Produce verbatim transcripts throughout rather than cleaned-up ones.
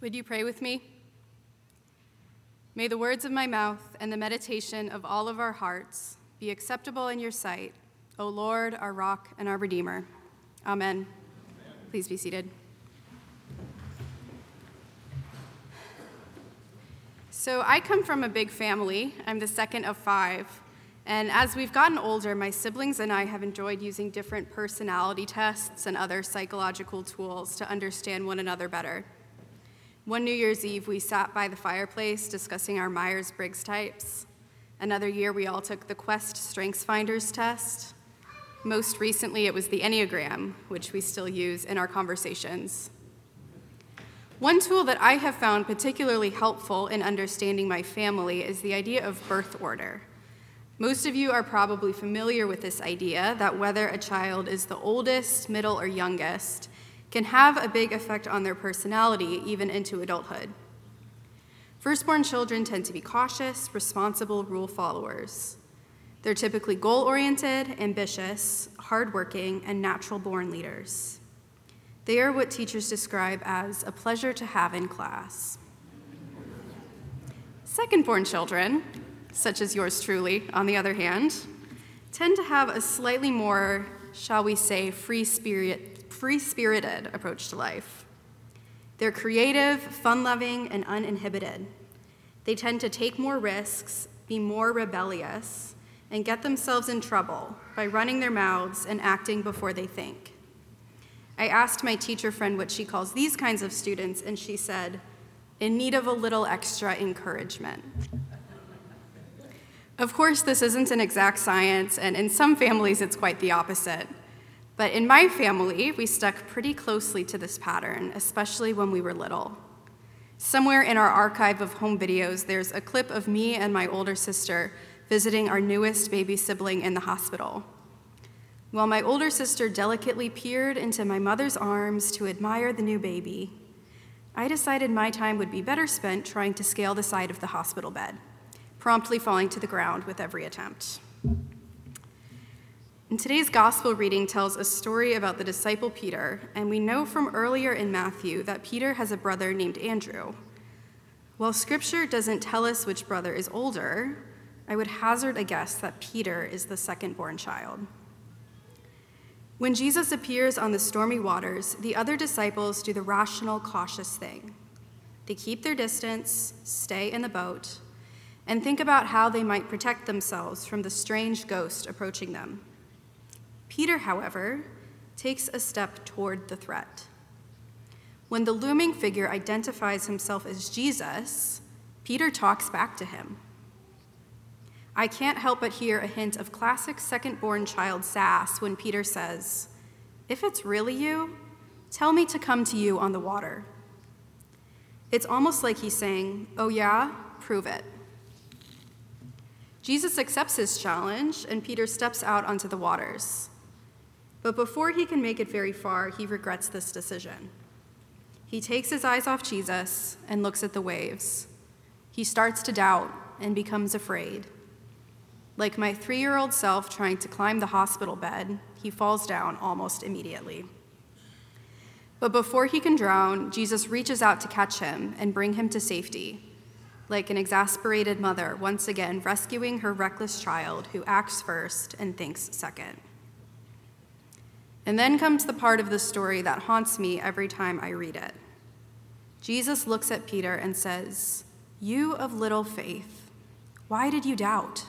Would you pray with me? May the words of my mouth and the meditation of all of our hearts be acceptable in your sight, O Lord, our rock and our Redeemer. Amen. Amen. Please be seated. So I come from a big family. I'm the second of five. And as we've gotten older, my siblings and I have enjoyed using different personality tests and other psychological tools to understand one another better. One New Year's Eve, we sat by the fireplace discussing our Myers-Briggs types. Another year, we all took the Quest StrengthsFinders test. Most recently, it was the Enneagram, which we still use in our conversations. One tool that I have found particularly helpful in understanding my family is the idea of birth order. Most of you are probably familiar with this idea that whether a child is the oldest, middle, or youngest can have a big effect on their personality, even into adulthood. Firstborn children tend to be cautious, responsible rule followers. They're typically goal-oriented, ambitious, hardworking, and natural-born leaders. They are what teachers describe as a pleasure to have in class. Secondborn children, such as yours truly, on the other hand, tend to have a slightly more, shall we say, free spirit free-spirited approach to life. They're creative, fun-loving, and uninhibited. They tend to take more risks, be more rebellious, and get themselves in trouble by running their mouths and acting before they think. I asked my teacher friend what she calls these kinds of students, and she said, in need of a little extra encouragement. Of course, this isn't an exact science, and in some families it's quite the opposite. But in my family, we stuck pretty closely to this pattern, especially when we were little. Somewhere in our archive of home videos, there's a clip of me and my older sister visiting our newest baby sibling in the hospital. While my older sister delicately peered into my mother's arms to admire the new baby, I decided my time would be better spent trying to scale the side of the hospital bed, promptly falling to the ground with every attempt. And today's gospel reading tells a story about the disciple Peter, and we know from earlier in Matthew that Peter has a brother named Andrew. While scripture doesn't tell us which brother is older, I would hazard a guess that Peter is the second-born child. When Jesus appears on the stormy waters, the other disciples do the rational, cautious thing. They keep their distance, stay in the boat, and think about how they might protect themselves from the strange ghost approaching them. Peter, however, takes a step toward the threat. When the looming figure identifies himself as Jesus, Peter talks back to him. I can't help but hear a hint of classic second-born child sass when Peter says, "If it's really you, tell me to come to you on the water." It's almost like he's saying, "Oh yeah, prove it." Jesus accepts his challenge, and Peter steps out onto the waters. But before he can make it very far, he regrets this decision. He takes his eyes off Jesus and looks at the waves. He starts to doubt and becomes afraid. Like my three-year-old self trying to climb the hospital bed, he falls down almost immediately. But before he can drown, Jesus reaches out to catch him and bring him to safety, like an exasperated mother once again rescuing her reckless child who acts first and thinks second. And then comes the part of the story that haunts me every time I read it. Jesus looks at Peter and says, "You of little faith, why did you doubt?"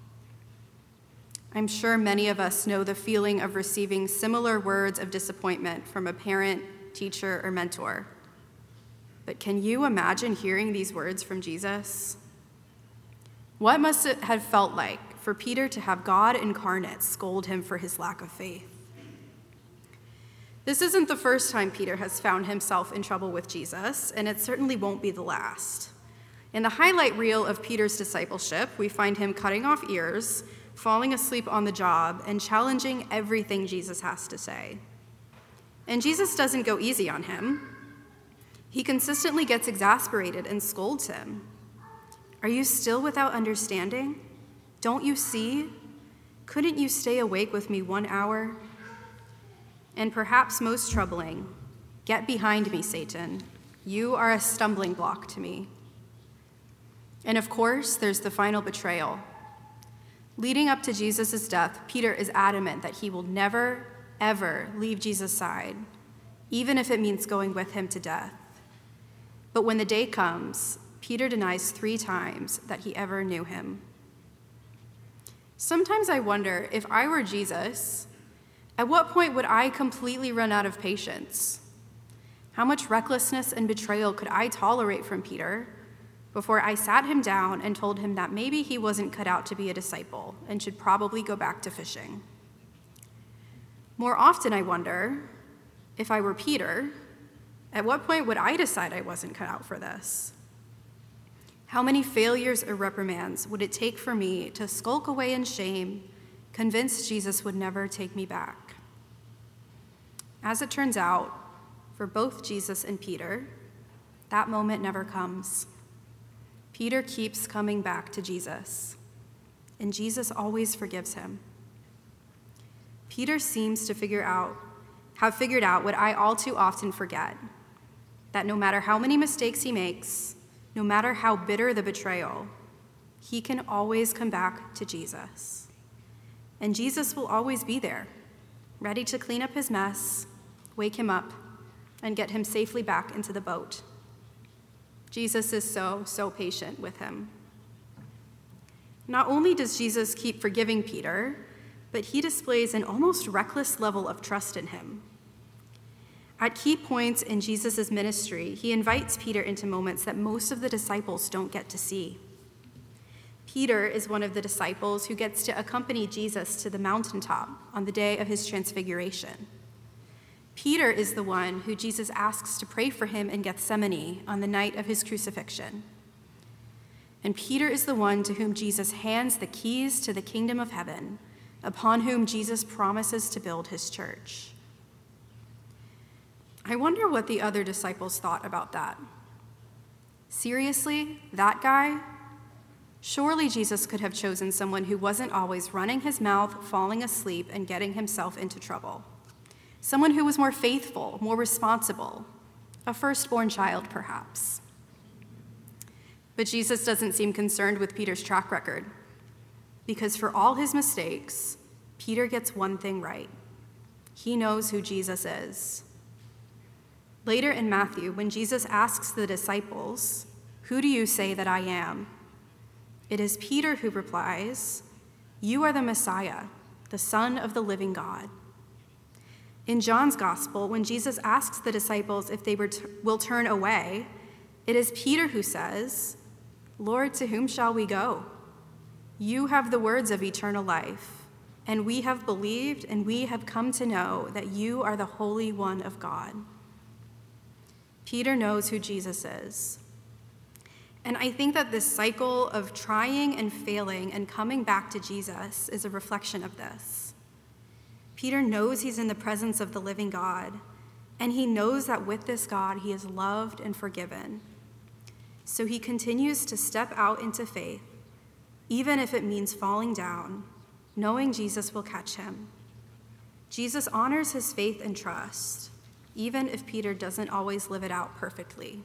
I'm sure many of us know the feeling of receiving similar words of disappointment from a parent, teacher, or mentor. But can you imagine hearing these words from Jesus? What must it have felt like for Peter to have God incarnate scold him for his lack of faith? This isn't the first time Peter has found himself in trouble with Jesus, and it certainly won't be the last. In the highlight reel of Peter's discipleship, we find him cutting off ears, falling asleep on the job, and challenging everything Jesus has to say. And Jesus doesn't go easy on him. He consistently gets exasperated and scolds him. "Are you still without understanding? Don't you see? Couldn't you stay awake with me one hour?" And perhaps most troubling, "Get behind me, Satan. You are a stumbling block to me. And of course, there's the final betrayal. Leading up to Jesus' death, Peter is adamant that he will never, ever leave Jesus' side, even if it means going with him to death. But when the day comes, Peter denies three times that he ever knew him. Sometimes I wonder, if I were Jesus, at what point would I completely run out of patience? How much recklessness and betrayal could I tolerate from Peter before I sat him down and told him that maybe he wasn't cut out to be a disciple and should probably go back to fishing? More often, I wonder, if I were Peter, at what point would I decide I wasn't cut out for this? How many failures or reprimands would it take for me to skulk away in shame, convinced Jesus would never take me back? As it turns out, for both Jesus and Peter, that moment never comes. Peter keeps coming back to Jesus, and Jesus always forgives him. Peter seems to figure out, have figured out what I all too often forget, that no matter how many mistakes he makes, no matter how bitter the betrayal, he can always come back to Jesus. And Jesus will always be there, ready to clean up his mess, wake him up, and get him safely back into the boat. Jesus is so, so patient with him. Not only does Jesus keep forgiving Peter, but he displays an almost reckless level of trust in him. At key points in Jesus' ministry, he invites Peter into moments that most of the disciples don't get to see. Peter is one of the disciples who gets to accompany Jesus to the mountaintop on the day of his transfiguration. Peter is the one who Jesus asks to pray for him in Gethsemane on the night of his crucifixion. And Peter is the one to whom Jesus hands the keys to the kingdom of heaven, upon whom Jesus promises to build his church. I wonder what the other disciples thought about that. Seriously, that guy? Surely Jesus could have chosen someone who wasn't always running his mouth, falling asleep, and getting himself into trouble. Someone who was more faithful, more responsible, a firstborn child, perhaps. But Jesus doesn't seem concerned with Peter's track record, because for all his mistakes, Peter gets one thing right. He knows who Jesus is. Later in Matthew, when Jesus asks the disciples, "Who do you say that I am?" it is Peter who replies, "You are the Messiah, the Son of the living God." In John's gospel, when Jesus asks the disciples if they will turn away, it is Peter who says, "Lord, to whom shall we go? You have the words of eternal life, and we have believed and we have come to know that you are the Holy One of God." Peter knows who Jesus is. And I think that this cycle of trying and failing and coming back to Jesus is a reflection of this. Peter knows he's in the presence of the living God, and he knows that with this God, he is loved and forgiven. So he continues to step out into faith, even if it means falling down, knowing Jesus will catch him. Jesus honors his faith and trust, even if Peter doesn't always live it out perfectly.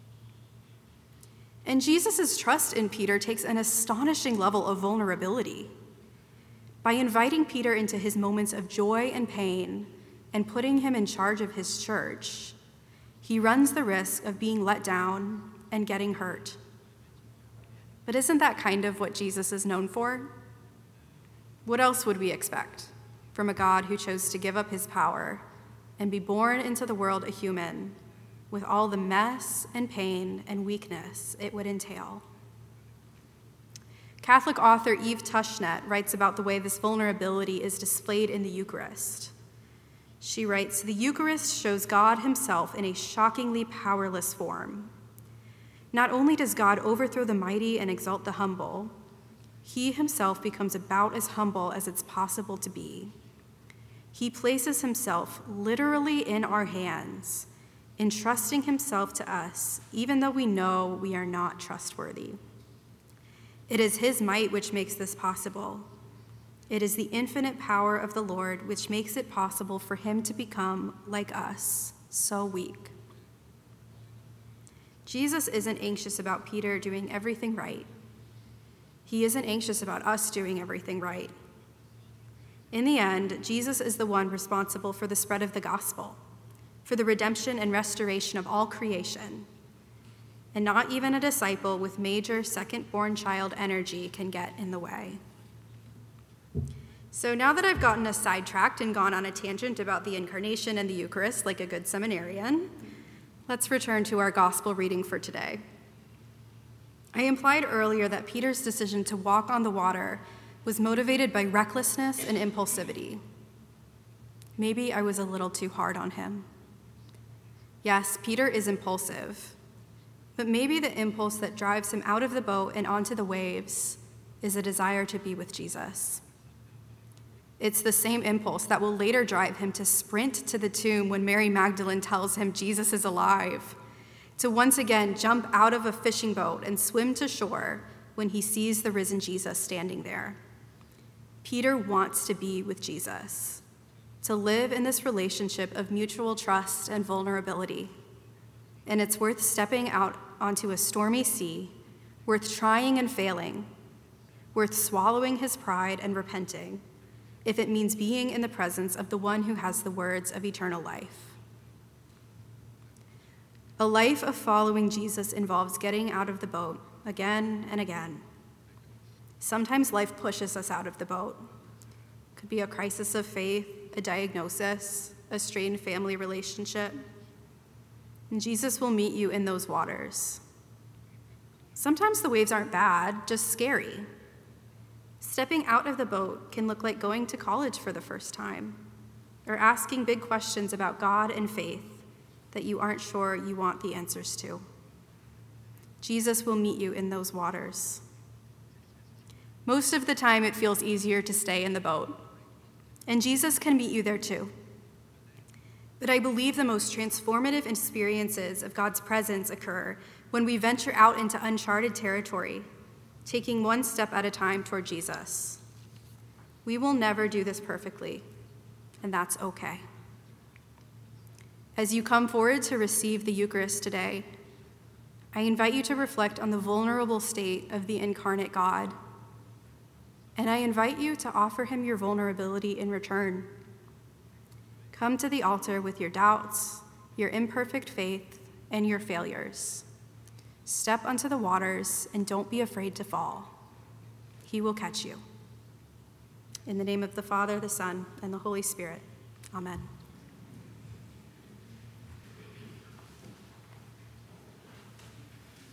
And Jesus' trust in Peter takes an astonishing level of vulnerability. By inviting Peter into his moments of joy and pain and putting him in charge of his church, he runs the risk of being let down and getting hurt. But isn't that kind of what Jesus is known for? What else would we expect from a God who chose to give up his power and be born into the world a human with all the mess and pain and weakness it would entail? Catholic author Eve Tushnet writes about the way this vulnerability is displayed in the Eucharist. She writes, "The Eucharist shows God himself in a shockingly powerless form. Not only does God overthrow the mighty and exalt the humble, he himself becomes about as humble as it's possible to be. He places himself literally in our hands, entrusting himself to us, even though we know we are not trustworthy. It is his might which makes this possible. It is the infinite power of the Lord which makes it possible for him to become, like us, so weak." Jesus isn't anxious about Peter doing everything right. He isn't anxious about us doing everything right. In the end, Jesus is the one responsible for the spread of the gospel, for the redemption and restoration of all creation. And not even a disciple with major second-born child energy can get in the way. So now that I've gotten us sidetracked and gone on a tangent about the incarnation and the Eucharist like a good seminarian, let's return to our gospel reading for today. I implied earlier that Peter's decision to walk on the water was motivated by recklessness and impulsivity. Maybe I was a little too hard on him. Yes, Peter is impulsive, but maybe the impulse that drives him out of the boat and onto the waves is a desire to be with Jesus. It's the same impulse that will later drive him to sprint to the tomb when Mary Magdalene tells him Jesus is alive, to once again jump out of a fishing boat and swim to shore when he sees the risen Jesus standing there. Peter wants to be with Jesus, to live in this relationship of mutual trust and vulnerability. And it's worth stepping out onto a stormy sea, worth trying and failing, worth swallowing his pride and repenting, if it means being in the presence of the one who has the words of eternal life. A life of following Jesus involves getting out of the boat again and again. Sometimes life pushes us out of the boat. It could be a crisis of faith, a diagnosis, a strained family relationship. And Jesus will meet you in those waters. Sometimes the waves aren't bad, just scary. Stepping out of the boat can look like going to college for the first time, or asking big questions about God and faith that you aren't sure you want the answers to. Jesus will meet you in those waters. Most of the time, it feels easier to stay in the boat, and Jesus can meet you there too. But I believe the most transformative experiences of God's presence occur when we venture out into uncharted territory, taking one step at a time toward Jesus. We will never do this perfectly, and that's okay. As you come forward to receive the Eucharist today, I invite you to reflect on the vulnerable state of the incarnate God, and I invite you to offer him your vulnerability in return. Come to the altar with your doubts, your imperfect faith, and your failures. Step onto the waters and don't be afraid to fall. He will catch you. In the name of the Father, the Son, and the Holy Spirit, amen.